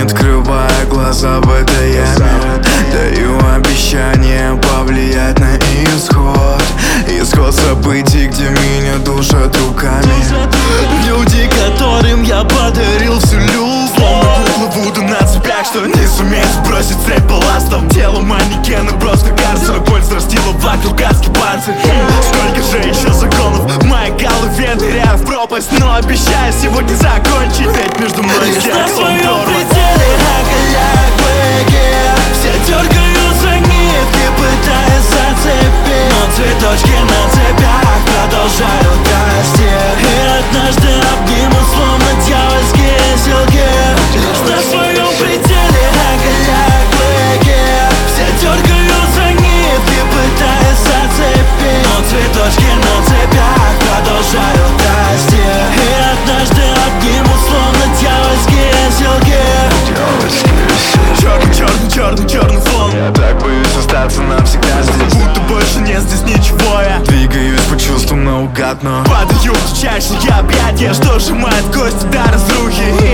открывая глаза в этой яме, даю обещание повлиять на исход. Исход событий, где меня душат руками. Люди, которым я подарил всю любовь, словно куклы Вуду на цепях, что не сумеют сбросить цепь балластом. Тело манекена просто карцер, боль взрастила вокруг адский панцирь. Сколько же еще законов в моей голове, ныряю в пропасть, но обещаю сегодня закончить, ведь между мной и текстом прорвать. Все дергаются нитки, пытаясь зацепить, но цветочки на цепях продолжают расти. И однажды обнимут, словно дьявольские селки. Лишь на своем пределе оголяя клыки. Все дергаются нитки, пытаясь зацепить, но цветочки на цепях продолжают расти. И однажды обнимут, словно дьявольские селки. Черный фон. Я так боюсь остаться навсегда здесь, Будто больше нет здесь ничего. Я двигаюсь по чувствам наугад, но падаю в чащие объятия, что сжимает кости до разрухи.